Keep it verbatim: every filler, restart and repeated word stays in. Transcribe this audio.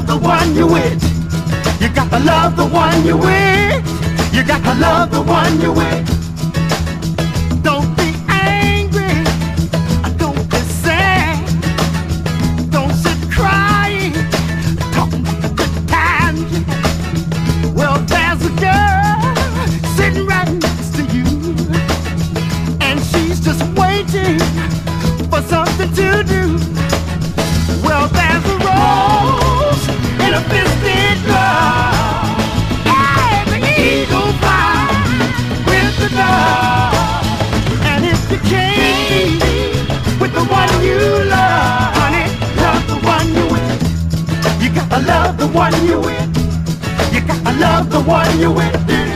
the one you with. You got to love the one you with. You got to love the one you with. Don't be angry. Don't be sad. Don't sit crying. Talking about the good times. Well, there's a girl sitting right next to you, and she's just waiting for something to do. Well, there's a rose in a biscuit glove, and the eagle flies with the dove. And if you can't be with the one you love, honey, love the one you with. You gotta love the one you with. You gotta love the one you with.